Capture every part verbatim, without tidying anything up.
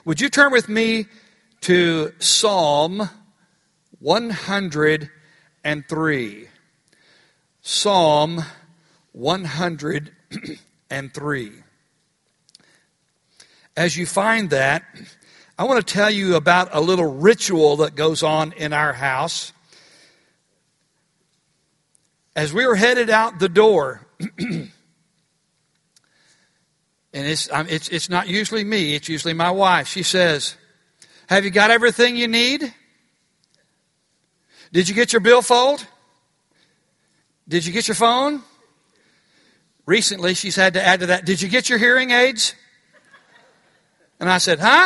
Would you turn with me to Psalm one hundred three? Psalm one hundred three. As you find that, I want to tell you about a little ritual that goes on in our house. As we were headed out the door, and it's, it's, it's not usually me, it's usually my wife. She says, "Have you got everything you need? Did you get your billfold? Did you get your phone?" Recently, she's had to add to that, "Did you get your hearing aids?" And I said, "Huh?"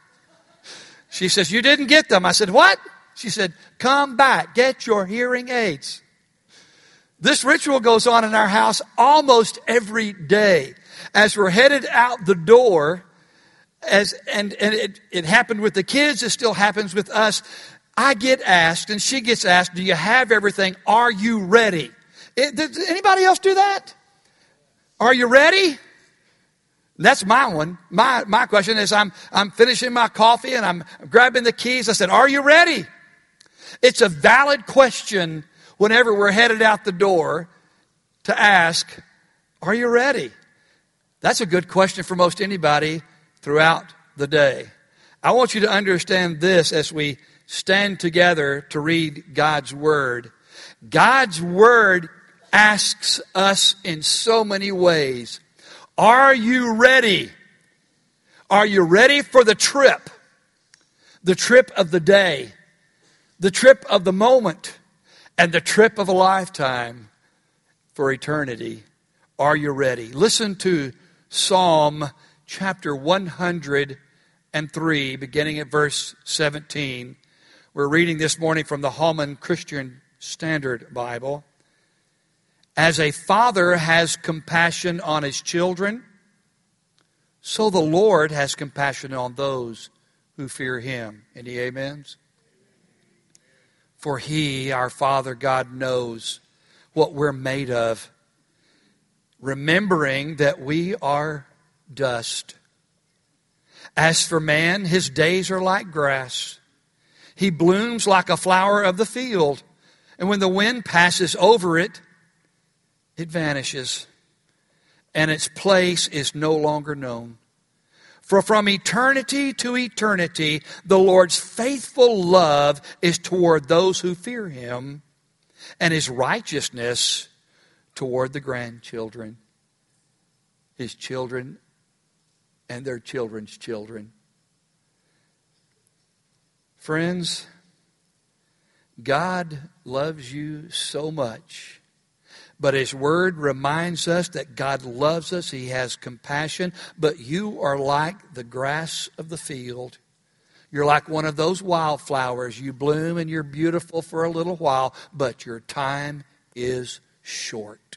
She says, "You didn't get them." I said, "What?" She said, "Come back, get your hearing aids." This ritual goes on in our house almost every day. As we're headed out the door, as and, and it, it happened with the kids, it still happens with us. I get asked, and she gets asked, "Do you have everything? Are you ready?" It, does anybody else do that? Are you ready? That's my one. My my question is, I'm I'm finishing my coffee and I'm grabbing the keys. I said, "Are you ready?" It's a valid question whenever we're headed out the door to ask, "Are you ready?" That's a good question for most anybody throughout the day. I want you to understand this as we stand together to read God's Word. God's Word asks us in so many ways, are you ready? Are you ready for the trip? The trip of the day, the trip of the moment, and the trip of a lifetime for eternity. Are you ready? Listen to Psalm chapter one hundred three, beginning at verse seventeen. We're reading this morning from the Holman Christian Standard Bible. "As a father has compassion on his children, so the Lord has compassion on those who fear him." Any amens? "For he, our Father God, knows what we're made of, remembering that we are dust. As for man, his days are like grass. He blooms like a flower of the field, and when the wind passes over it, it vanishes, and its place is no longer known. For from eternity to eternity, the Lord's faithful love is toward those who fear him, and his righteousness toward the grandchildren, his children and their children's children." Friends, God loves you so much. But his word reminds us that God loves us. He has compassion. But you are like the grass of the field. You're like one of those wildflowers. You bloom and you're beautiful for a little while, but your time is short.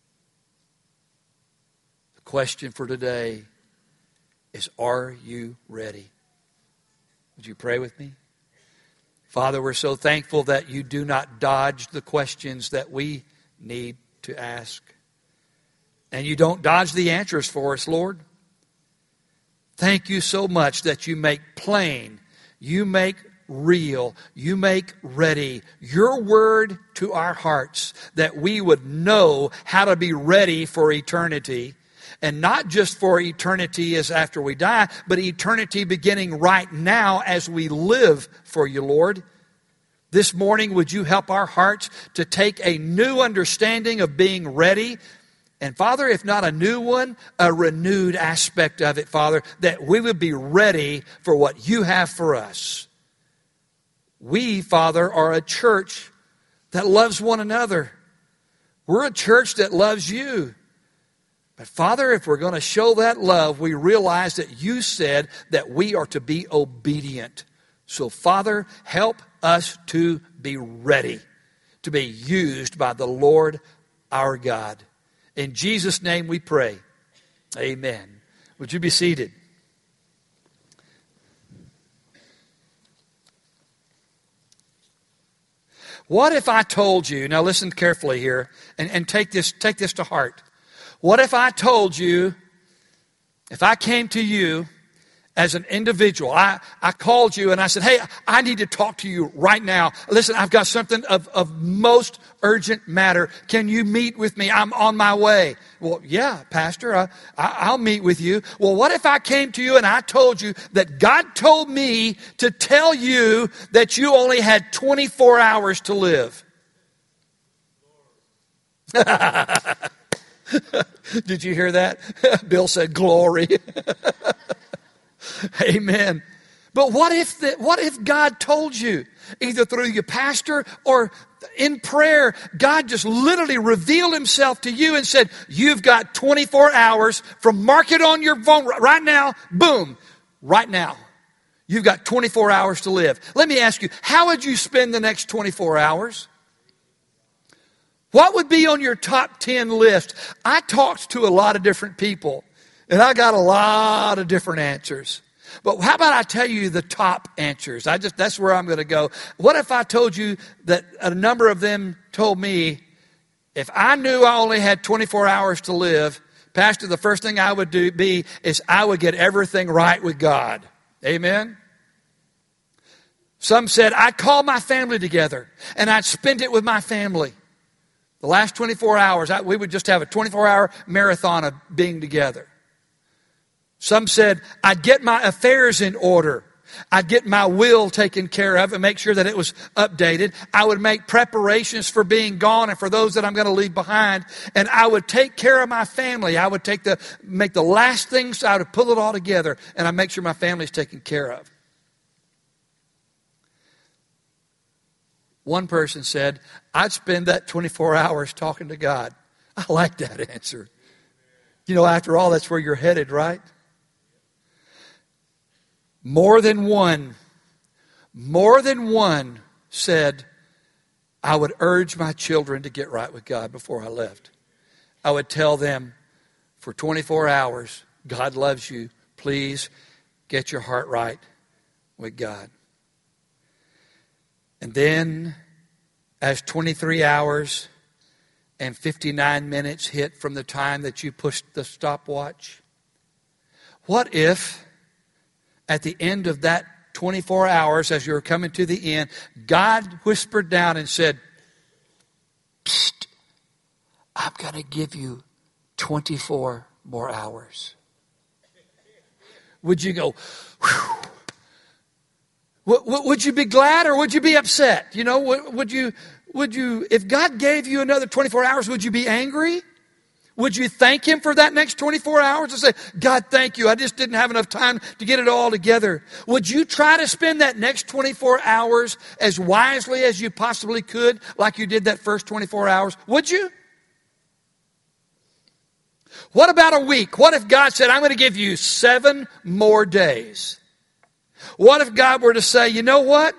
The question for today is, are you ready? Would you pray with me? Father, we're so thankful that you do not dodge the questions that we need to ask. And you don't dodge the answers for us, Lord. Thank you so much that you make plain, you make real, you make ready your word to our hearts, that we would know how to be ready for eternity. And not just for eternity as after we die, but eternity beginning right now as we live for you, Lord. This morning, would you help our hearts to take a new understanding of being ready? And Father, if not a new one, a renewed aspect of it, Father, that we would be ready for what you have for us. We, Father, are a church that loves one another. We're a church that loves you. But Father, if we're going to show that love, we realize that you said that we are to be obedient. So Father, help us to be ready to be used by the Lord our God. In Jesus' name we pray. Amen. Would you be seated? What if I told you, now listen carefully here, and, and take this, take this to heart. What if I told you, if I came to you as an individual. I, I called you and I said, hey, I need to talk to you right now. Listen, I've got something of, of most urgent matter. Can you meet with me? I'm on my way. Well, yeah, Pastor, I, I, I'll meet with you. Well, what if I came to you and I told you that God told me to tell you that you only had twenty-four hours to live? Did you hear that? Bill said, glory. Amen. But what if the, what if God told you, either through your pastor or in prayer, God just literally revealed himself to you and said, you've got twenty-four hours from mark it on your phone right now, boom, right now. You've got twenty-four hours to live. Let me ask you, how would you spend the next twenty-four hours? What would be on your top ten list? I talked to a lot of different people, and I got a lot of different answers. But how about I tell you the top answers? I just that's where I'm going to go. What if I told you that a number of them told me, if I knew I only had twenty-four hours to live, Pastor, the first thing I would do be is I would get everything right with God. Amen? Some said, I'd call my family together, and I'd spend it with my family. The last twenty-four hours, I, we would just have a twenty-four hour marathon of being together. Some said, I'd get my affairs in order. I'd get my will taken care of and make sure that it was updated. I would make preparations for being gone and for those that I'm going to leave behind. And I would take care of my family. I would take the make the last things, I would pull it all together, and I'd make sure my family's taken care of. One person said, I'd spend that twenty-four hours talking to God. I like that answer. You know, after all, that's where you're headed, right? More than one, more than one said, I would urge my children to get right with God before I left. I would tell them, for twenty-four hours, God loves you. Please get your heart right with God. And then, as twenty-three hours and fifty-nine minutes hit from the time that you pushed the stopwatch, what if at the end of that twenty-four hours, as you were coming to the end, God whispered down and said, Psst, I'm going to give you twenty-four more hours. Would you go, whew? Would you be glad or would you be upset? You know, would you, would you, if God gave you another twenty-four hours, would you be angry? Would you thank Him for that next twenty-four hours and say, God, thank you. I just didn't have enough time to get it all together. Would you try to spend that next twenty-four hours as wisely as you possibly could, like you did that first twenty-four hours? Would you? What about a week? What if God said, I'm going to give you seven more days? What if God were to say, you know what?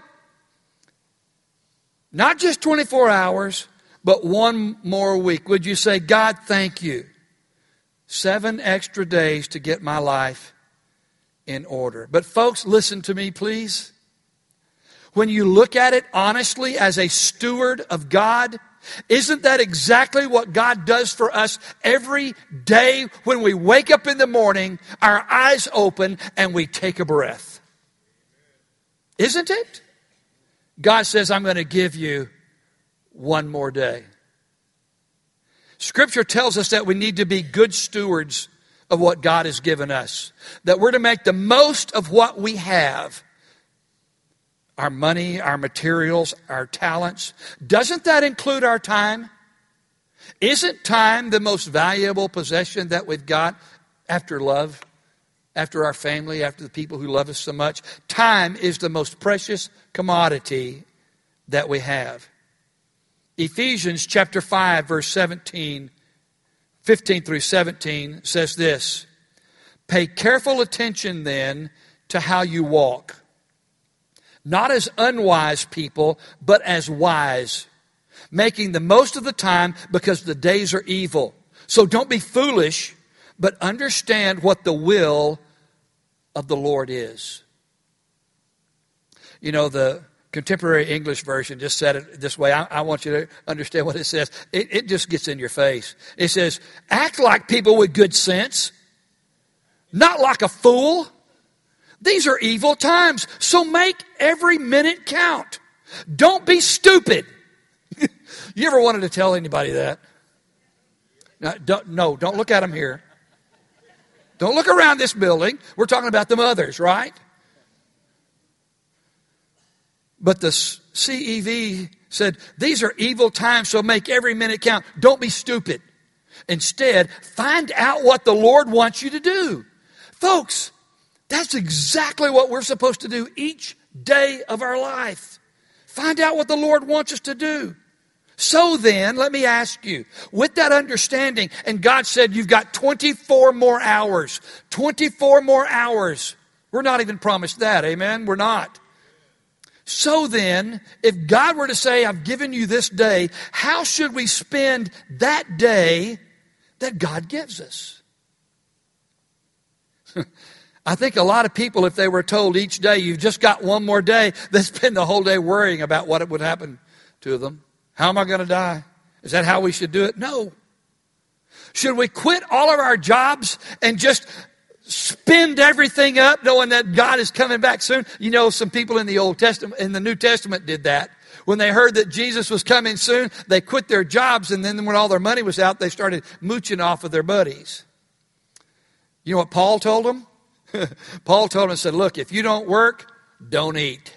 Not just twenty-four hours, but one more week. Would you say, God, thank you. Seven extra days to get my life in order. But folks, listen to me, please. When you look at it honestly as a steward of God, isn't that exactly what God does for us every day when we wake up in the morning, our eyes open, and we take a breath? Isn't it? God says, I'm going to give you one more day. Scripture tells us that we need to be good stewards of what God has given us. That we're to make the most of what we have. Our money, our materials, our talents. Doesn't that include our time? Isn't time the most valuable possession that we've got after love? After our family, after the people who love us so much? Time is the most precious commodity that we have. Ephesians chapter five, verse seventeen, fifteen through seventeen says this. Pay careful attention then to how you walk. Not as unwise people, but as wise. Making the most of the time because the days are evil. So don't be foolish, but understand what the will of the Lord is. You know, the Contemporary English Version just said it this way. I, I want you to understand what it says. It, it just gets in your face. It says, act like people with good sense, not like a fool. These are evil times, so make every minute count. Don't be stupid. You ever wanted to tell anybody that? No, don't, no, don't look at them here. Don't look around this building. We're talking about the mothers, right? But the C E V said, these are evil times, so make every minute count. Don't be stupid. Instead, find out what the Lord wants you to do. Folks, that's exactly what we're supposed to do each day of our life. Find out what the Lord wants us to do. So then, let me ask you, with that understanding, and God said you've got twenty-four more hours. twenty-four more hours. We're not even promised that, amen? We're not. So then, if God were to say, I've given you this day, how should we spend that day that God gives us? I think a lot of people, if they were told each day, you've just got one more day, they'd spend the whole day worrying about what it would happen to them. How am I going to die? Is that how we should do it? No. Should we quit all of our jobs and just spend everything up knowing that God is coming back soon? You know, some people in the Old Testament, in the New Testament did that. When they heard that Jesus was coming soon, they quit their jobs, and then when all their money was out, they started mooching off of their buddies. You know what Paul told them? Paul told them and said, look, if you don't work, don't eat.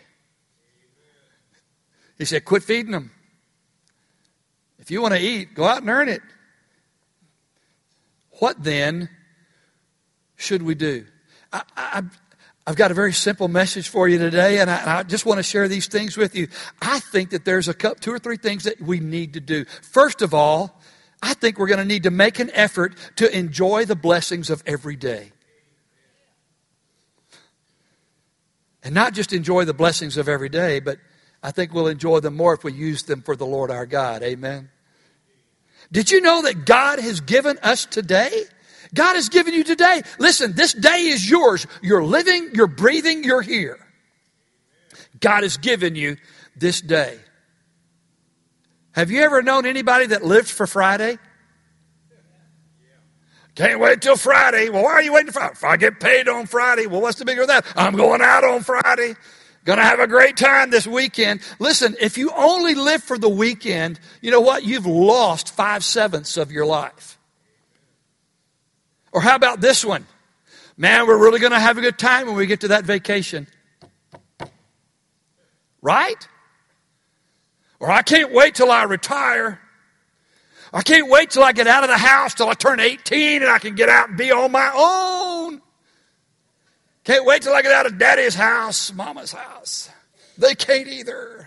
He said, quit feeding them. If you want to eat, go out and earn it. What then should we do? I, I, I've got a very simple message for you today, and I, and I just want to share these things with you. I think that there's a couple, two or three things that we need to do. First of all, I think we're going to need to make an effort to enjoy the blessings of every day. And not just enjoy the blessings of every day, but I think we'll enjoy them more if we use them for the Lord our God. Amen. Did you know that God has given us today? God has given you today. Listen, this day is yours. You're living, you're breathing, you're here. God has given you this day. Have you ever known anybody that lived for Friday? Can't wait till Friday. Well, why are you waiting for Friday? If I get paid on Friday, well, what's the big deal with that? I'm going out on Friday. Going to have a great time this weekend. Listen, if you only live for the weekend, you know what? You've lost five-sevenths of your life. Or how about this one? Man, we're really going to have a good time when we get to that vacation. Right? Or I can't wait till I retire. I can't wait till I get out of the house till I turn eighteen and I can get out and be on my own. Can't wait till I get out of daddy's house, mama's house. They can't either.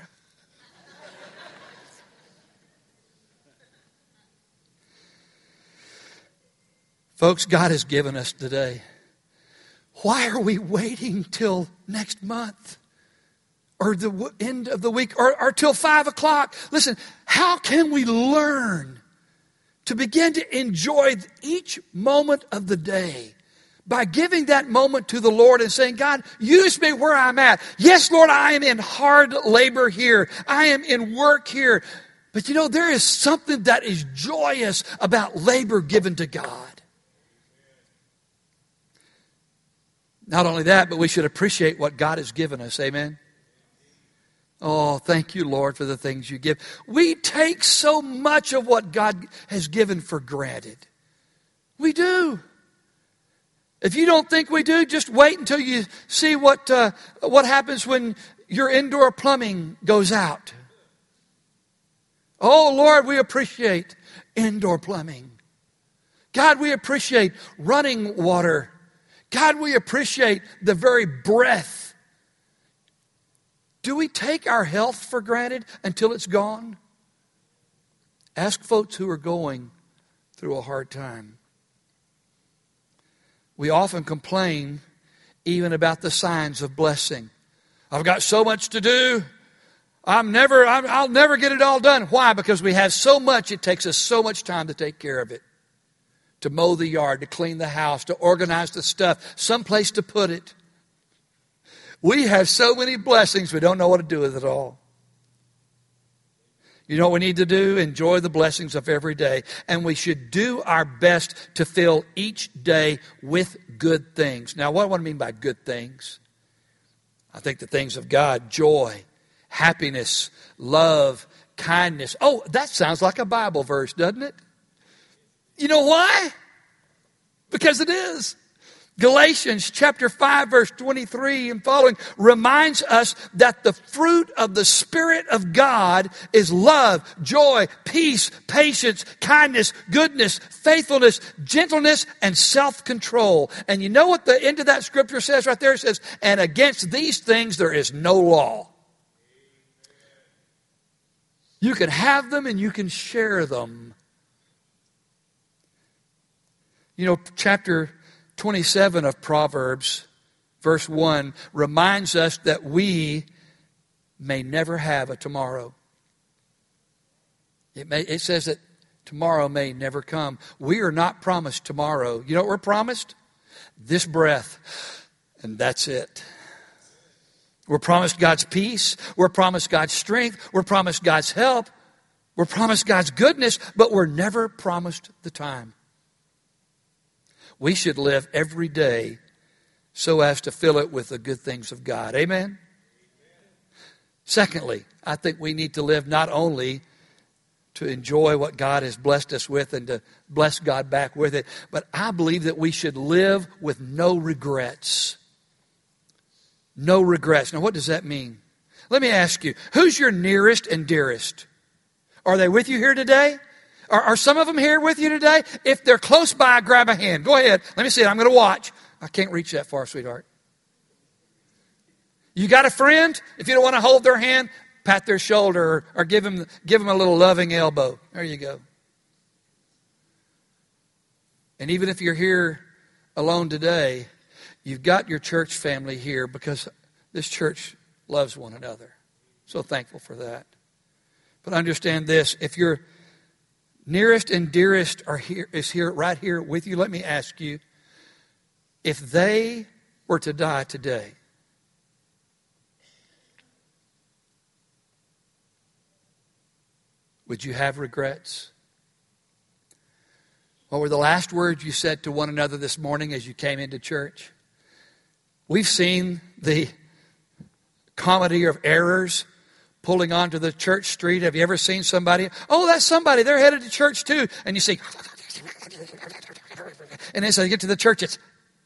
Folks, God has given us today. Why are we waiting till next month? Or the end of the week? Or, or till five o'clock? Listen, how can we learn to begin to enjoy each moment of the day by giving that moment to the Lord and saying, God, use me where I'm at. Yes, Lord, I am in hard labor here. I am in work here. But you know, there is something that is joyous about labor given to God. Not only that, but we should appreciate what God has given us. Amen. Oh, thank you, Lord, for the things you give. We take so much of what God has given for granted. We do. If you don't think we do, just wait until you see what uh, what happens when your indoor plumbing goes out. Oh, Lord, we appreciate indoor plumbing. God, we appreciate running water. God, we appreciate the very breath. Do we take our health for granted until it's gone? Ask folks who are going through a hard time. We often complain even about the signs of blessing. I've got so much to do. I'm never, I'm, I'll never get it all done. Why? Because we have so much, it takes us so much time to take care of it. To mow the yard, to clean the house, to organize the stuff, someplace to put it. We have so many blessings, we don't know what to do with it all. You know what we need to do? Enjoy the blessings of every day. And we should do our best to fill each day with good things. Now, what do I mean by good things? I think the things of God, joy, happiness, love, kindness. Oh, that sounds like a Bible verse, doesn't it? You know why? Because it is. Galatians chapter five, verse twenty-three and following reminds us that the fruit of the Spirit of God is love, joy, peace, patience, kindness, goodness, faithfulness, gentleness, and self-control. And you know what the end of that scripture says right there? It says, and against these things there is no law. You can have them and you can share them. You know, chapter twenty-seven of Proverbs, verse one, reminds us that we may never have a tomorrow. It, may, it says that tomorrow may never come. We are not promised tomorrow. You know what we're promised? This breath, and that's it. We're promised God's peace. We're promised God's strength. We're promised God's help. We're promised God's goodness, but we're never promised the time. We should live every day so as to fill it with the good things of God. Amen? Amen? Secondly, I think we need to live not only to enjoy what God has blessed us with and to bless God back with it, but I believe that we should live with no regrets. No regrets. Now, what does that mean? Let me ask you, who's your nearest and dearest? Are they with you here today? Are, are some of them here with you today? If they're close by, grab a hand. Go ahead. Let me see it. I'm going to watch. I can't reach that far, sweetheart. You got a friend? If you don't want to hold their hand, pat their shoulder or, or give them, give them a little loving elbow. There you go. And even if you're here alone today, you've got your church family here because this church loves one another. So thankful for that. But understand this, if your nearest and dearest are here, is here, right here with you, let me ask you, if they were to die today, would you have regrets? What were the last words you said to one another this morning as you came into church? We've seen the comedy of errors pulling onto the church street. Have you ever seen somebody? Oh, that's somebody. They're headed to church too. And you see, and as they get to the church, it's.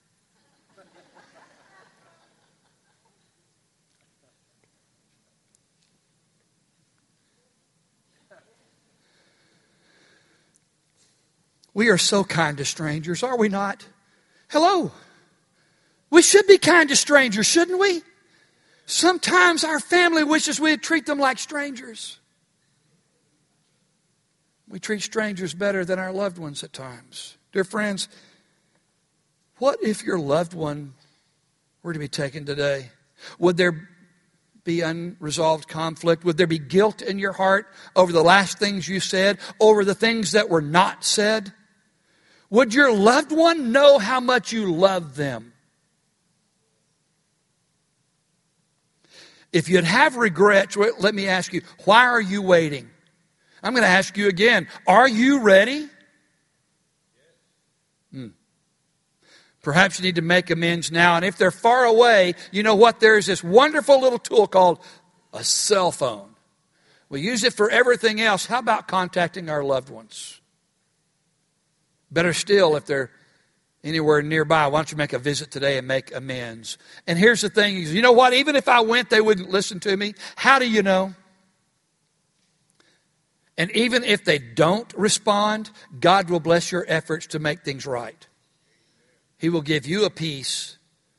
We are so kind to strangers, are we not? Hello. We should be kind to strangers, shouldn't we? Sometimes our family wishes we'd treat them like strangers. We treat strangers better than our loved ones at times. Dear friends, what if your loved one were to be taken today? Would there be unresolved conflict? Would there be guilt in your heart over the last things you said, over the things that were not said? Would your loved one know how much you love them? If you'd have regrets, let me ask you, why are you waiting? I'm going to ask you again, are you ready? Hmm. Perhaps you need to make amends now. And if they're far away, you know what? There's this wonderful little tool called a cell phone. We use it for everything else. How about contacting our loved ones? Better still, if they're anywhere nearby, why don't you make a visit today and make amends? And here's the thing. You know what? Even if I went, they wouldn't listen to me. How do you know? And even if they don't respond, God will bless your efforts to make things right. He will give you a peace,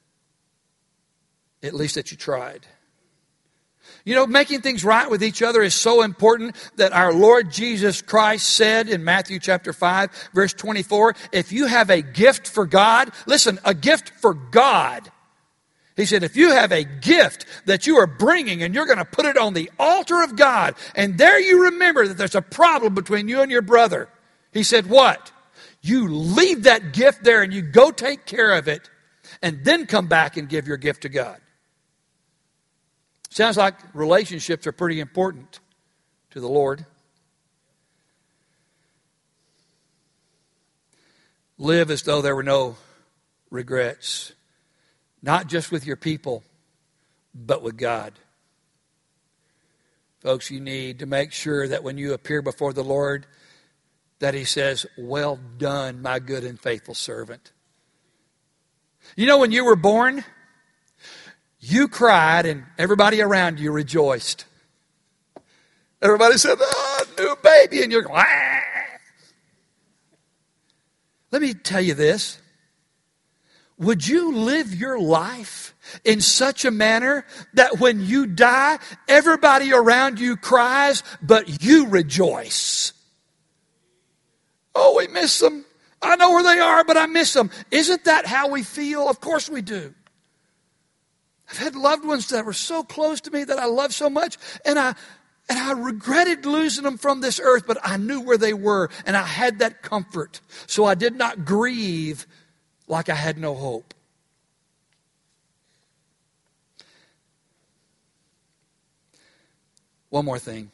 at least that you tried. You know, making things right with each other is so important that our Lord Jesus Christ said in Matthew chapter five, verse twenty-four, if you have a gift for God, listen, a gift for God. He said, if you have a gift that you are bringing and you're going to put it on the altar of God, and there you remember that there's a problem between you and your brother. He said, what? You leave that gift there and you go take care of it and then come back and give your gift to God. Sounds like relationships are pretty important to the Lord. Live as though there were no regrets. Not just with your people, but with God. Folks, you need to make sure that when you appear before the Lord, that He says, well done, my good and faithful servant. You know, when you were born, you cried and everybody around you rejoiced. Everybody said, oh, new baby, and you're going, ah. Let me tell you this. Would you live your life in such a manner that when you die, everybody around you cries, but you rejoice? Oh, we miss them. I know where they are, but I miss them. Isn't that how we feel? Of course we do. I've had loved ones that were so close to me that I love so much, and I and I regretted losing them from this earth, but I knew where they were, and I had that comfort. So I did not grieve like I had no hope. One more thing.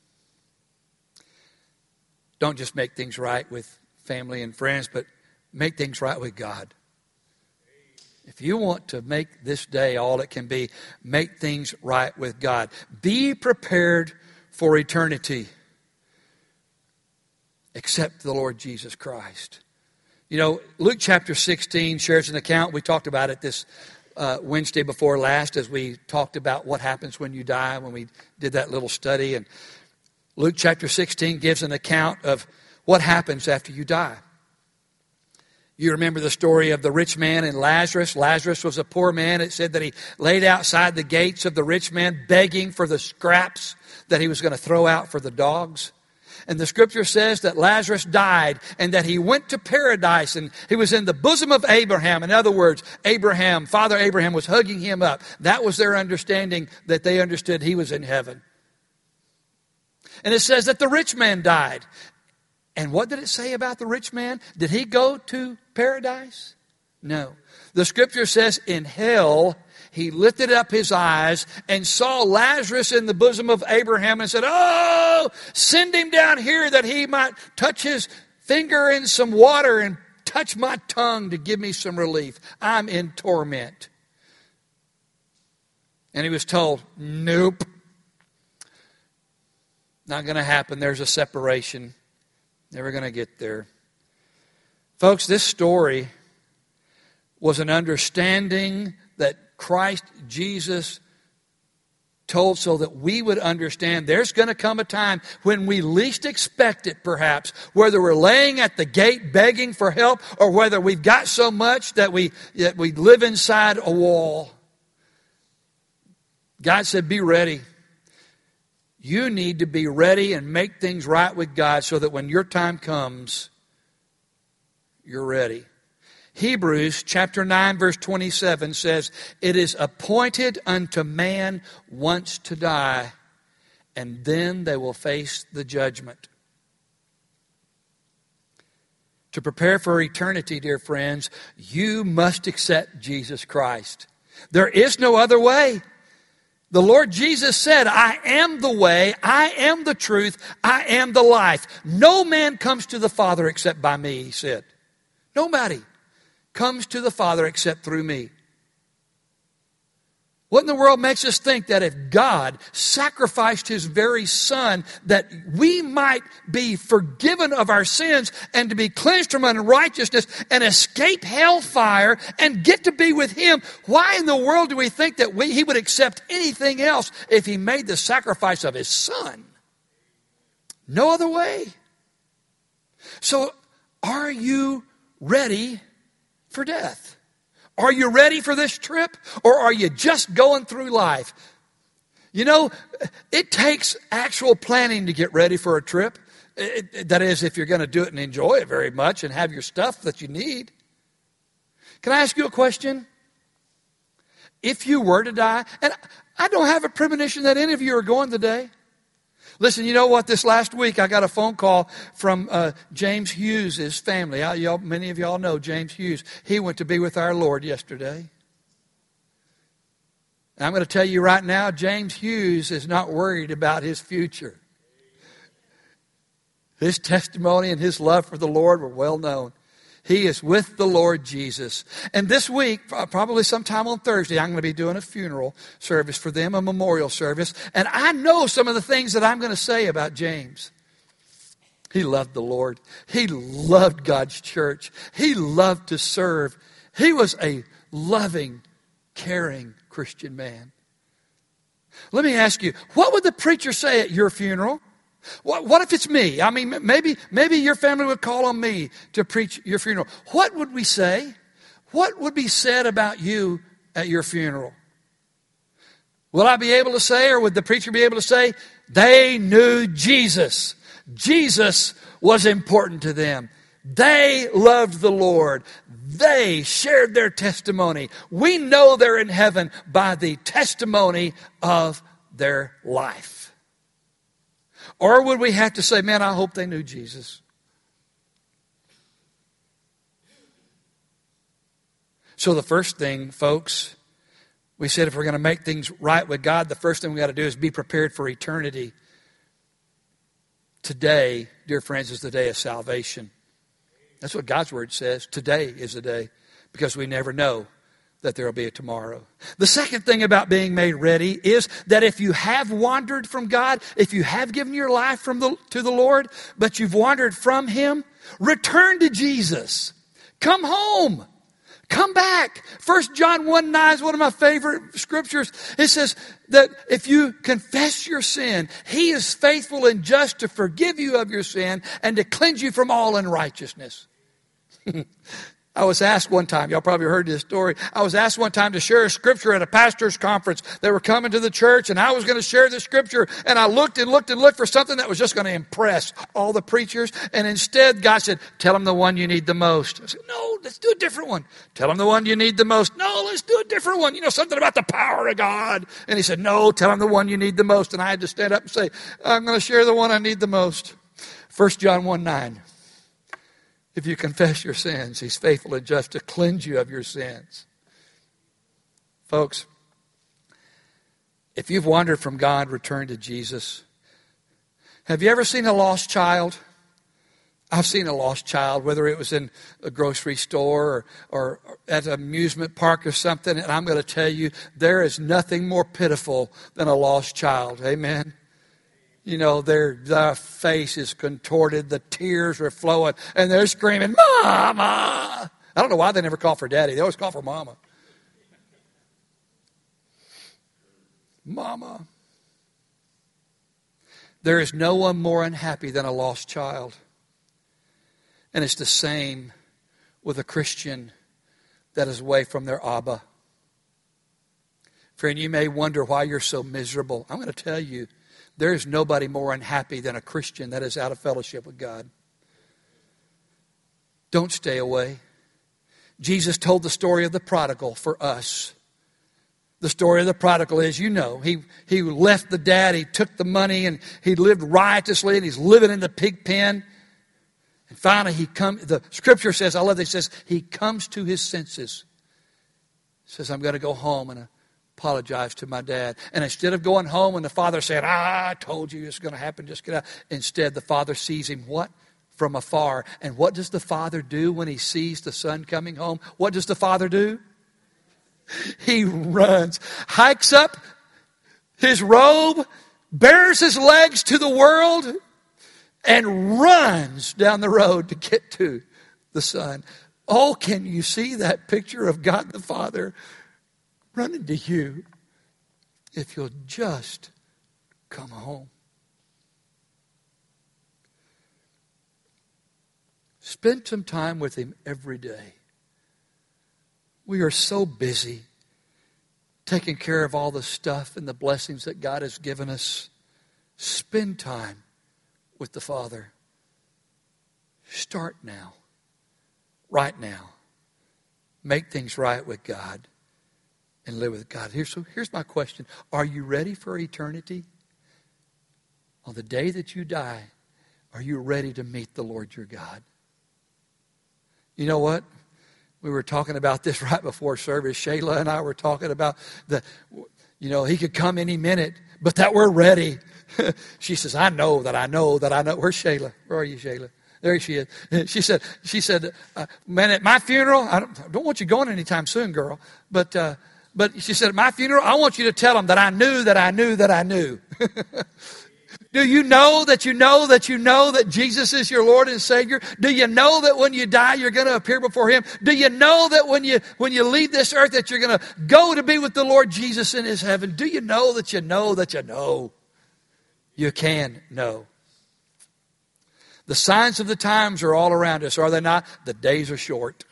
Don't just make things right with family and friends, but make things right with God. If you want to make this day all it can be, make things right with God. Be prepared for eternity. Accept the Lord Jesus Christ. You know, Luke chapter sixteen shares an account. We talked about it this uh, Wednesday before last as we talked about what happens when you die, when we did that little study. And Luke chapter sixteen gives an account of what happens after you die. You remember the story of the rich man and Lazarus. Lazarus was a poor man. It said that he laid outside the gates of the rich man begging for the scraps that he was going to throw out for the dogs. And the scripture says that Lazarus died and that he went to paradise and he was in the bosom of Abraham. In other words, Abraham, Father Abraham was hugging him up. That was their understanding, that they understood he was in heaven. And it says that the rich man died. And what did it say about the rich man? Did he go to paradise? No. The scripture says in hell, he lifted up his eyes and saw Lazarus in the bosom of Abraham and said, oh, send him down here that he might touch his finger in some water and touch my tongue to give me some relief. I'm in torment. And he was told, nope, not going to happen. There's a separation. Never going to get there. Folks, this story was an understanding that Christ Jesus told so that we would understand there's going to come a time when we least expect it, perhaps, whether we're laying at the gate begging for help or whether we've got so much that we, that we live inside a wall. God said, be ready. You need to be ready and make things right with God so that when your time comes, you're ready. Hebrews chapter nine verse twenty-seven says, it is appointed unto man once to die, and then they will face the judgment. To prepare for eternity, dear friends, you must accept Jesus Christ. There is no other way. The Lord Jesus said, I am the way, I am the truth, I am the life. No man comes to the Father except by me, he said. Nobody comes to the Father except through me. What in the world makes us think that if God sacrificed His very Son that we might be forgiven of our sins and to be cleansed from unrighteousness and escape hellfire and get to be with Him, why in the world do we think that we, He would accept anything else if He made the sacrifice of His Son? No other way. So, are you ready for death? Are you ready for this trip? Or are you just going through life? You know, it takes actual planning to get ready for a trip. It, it, that is, if you're going to do it and enjoy it very much and have your stuff that you need. Can I ask you a question? If you were to die, and I don't have a premonition that any of you are going today. Listen, you know what? This last week I got a phone call from uh, James Hughes' his family. I, y'all, many of y'all know James Hughes. He went to be with our Lord yesterday. And I'm going to tell you right now, James Hughes is not worried about his future. His testimony and his love for the Lord were well known. He is with the Lord Jesus. And this week, probably sometime on Thursday, I'm going to be doing a funeral service for them, a memorial service. And I know some of the things that I'm going to say about James. He loved the Lord. He loved God's church. He loved to serve. He was a loving, caring Christian man. Let me ask you, what would the preacher say at your funeral? What, what if it's me? I mean, maybe, maybe your family would call on me to preach your funeral. What would we say? What would be said about you at your funeral? Will I be able to say, or would the preacher be able to say, they knew Jesus. Jesus was important to them. They loved the Lord. They shared their testimony. We know they're in heaven by the testimony of their life. Or would we have to say, man, I hope they knew Jesus? So the first thing, folks, we said if we're going to make things right with God, the first thing we got to do is be prepared for eternity. Today, dear friends, is the day of salvation. That's what God's Word says. Today is the day, because we never know that there will be a tomorrow. The second thing about being made ready is that if you have wandered from God, if you have given your life from the, to the Lord, but you've wandered from Him, return to Jesus. Come home. Come back. First John one nine is one of my favorite scriptures. It says that if you confess your sin, He is faithful and just to forgive you of your sin and to cleanse you from all unrighteousness. I was asked one time, y'all probably heard this story. I was asked one time to share a scripture at a pastor's conference. They were coming to the church, and I was going to share the scripture. And I looked and looked and looked for something that was just going to impress all the preachers. And instead, God said, tell them the one you need the most. I said, no, let's do a different one. Tell them the one you need the most. No, let's do a different one. You know, something about the power of God. And he said, no, tell them the one you need the most. And I had to stand up and say, I'm going to share the one I need the most. First John one nine. If you confess your sins, He's faithful and just to cleanse you of your sins. Folks, if you've wandered from God, return to Jesus. Have you ever seen a lost child? I've seen a lost child, whether it was in a grocery store or, or at an amusement park or something. And I'm going to tell you, there is nothing more pitiful than a lost child. Amen. You know, their, their face is contorted, the tears are flowing, and they're screaming, Mama! I don't know why they never call for Daddy. They always call for Mama. Mama. There is no one more unhappy than a lost child. And it's the same with a Christian that is away from their Abba. Friend, you may wonder why you're so miserable. I'm going to tell you, there is nobody more unhappy than a Christian that is out of fellowship with God. Don't stay away. Jesus told the story of the prodigal for us. The story of the prodigal is, you know, he, he left the dad, he took the money, and he lived riotously, and he's living in the pig pen. And finally, he come. The scripture says, I love this, it says, he comes to his senses. He says, I'm going to go home and apologize to my dad. And instead of going home and the father said, ah, I told you it's going to happen, just get out. Instead, the father sees him what? From afar. And what does the father do when he sees the son coming home? What does the father do? He runs, hikes up his robe, bares his legs to the world, and runs down the road to get to the son. Oh, can you see that picture of God the Father running to you if you'll just come home? Spend some time with Him every day. We are so busy taking care of all the stuff and the blessings that God has given us. Spend time with the Father. Start now. Right now. Make things right with God and live with God. Here's, so here's my question. Are you ready for eternity? On the day that you die, are you ready to meet the Lord your God? You know what? We were talking about this right before service. Shayla and I were talking about the, you know, He could come any minute, but that we're ready. She says, I know that I know that I know. Where's Shayla? Where are you, Shayla? There she is. She said, she said, uh, man, at my funeral, I don't, I don't want you going anytime soon, girl. But, uh, but she said, at my funeral, I want you to tell them that I knew that I knew that I knew. Do you know that you know that you know that Jesus is your Lord and Savior? Do you know that when you die, you're going to appear before Him? Do you know that when you, when you leave this earth, that you're going to go to be with the Lord Jesus in His heaven? Do you know that you know that you know? You can know. The signs of the times are all around us, are they not? The days are short.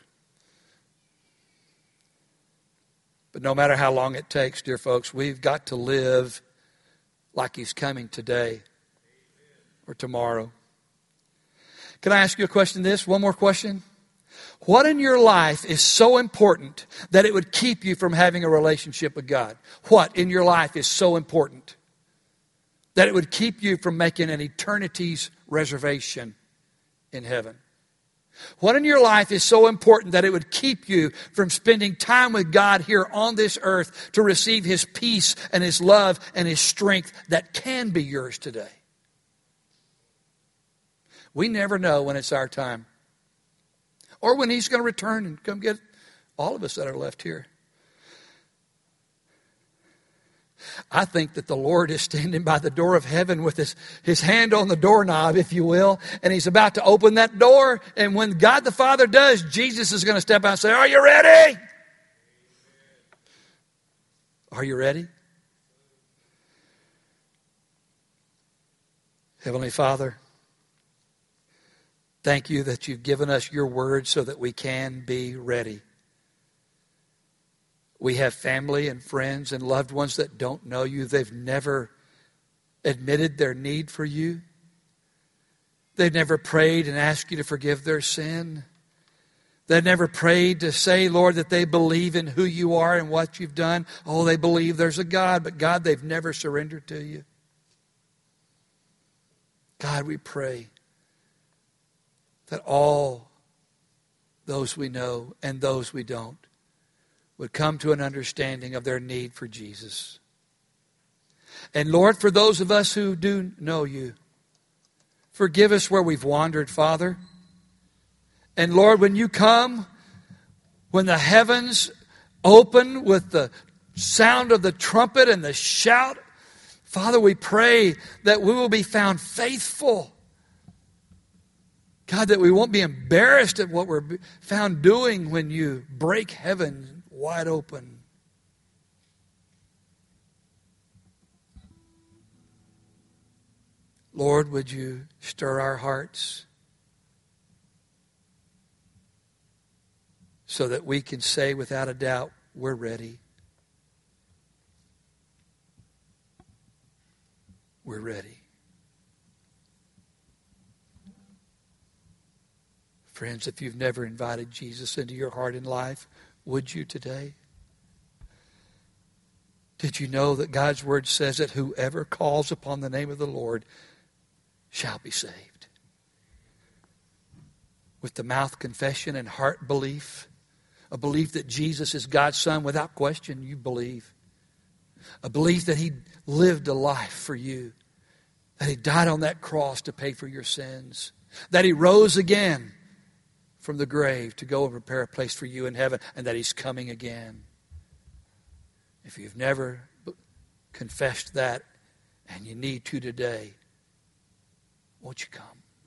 But no matter how long it takes, dear folks, we've got to live like He's coming today or tomorrow. Can I ask you a question this? One more question. What in your life is so important that it would keep you from having a relationship with God? What in your life is so important that it would keep you from making an eternity's reservation in heaven? What in your life is so important that it would keep you from spending time with God here on this earth to receive His peace and His love and His strength that can be yours today? We never know when it's our time or when He's going to return and come get all of us that are left here. I think that the Lord is standing by the door of heaven with his, his hand on the doorknob, if you will, and He's about to open that door. And when God the Father does, Jesus is going to step out and say, are you ready? Are you ready? Heavenly Father, thank You that You've given us Your word so that we can be ready. We have family and friends and loved ones that don't know You. They've never admitted their need for You. They've never prayed and asked You to forgive their sin. They've never prayed to say, Lord, that they believe in who You are and what You've done. Oh, they believe there's a God, but God, they've never surrendered to You. God, we pray that all those we know and those we don't would come to an understanding of their need for Jesus. And Lord, for those of us who do know You, forgive us where we've wandered, Father. And Lord, when You come, when the heavens open with the sound of the trumpet and the shout, Father, we pray that we will be found faithful. God, that we won't be embarrassed at what we're found doing when You break heaven wide open. Lord, would You stir our hearts so that we can say without a doubt, we're ready. We're ready. Friends, if you've never invited Jesus into your heart and life, would you today? Did you know that God's word says that whoever calls upon the name of the Lord shall be saved? With the mouth confession and heart belief, a belief that Jesus is God's Son, without question you believe. A belief that He lived a life for you, that He died on that cross to pay for your sins, that He rose again from the grave to go and prepare a place for you in heaven, and that He's coming again. If you've never confessed that and you need to today, won't you come?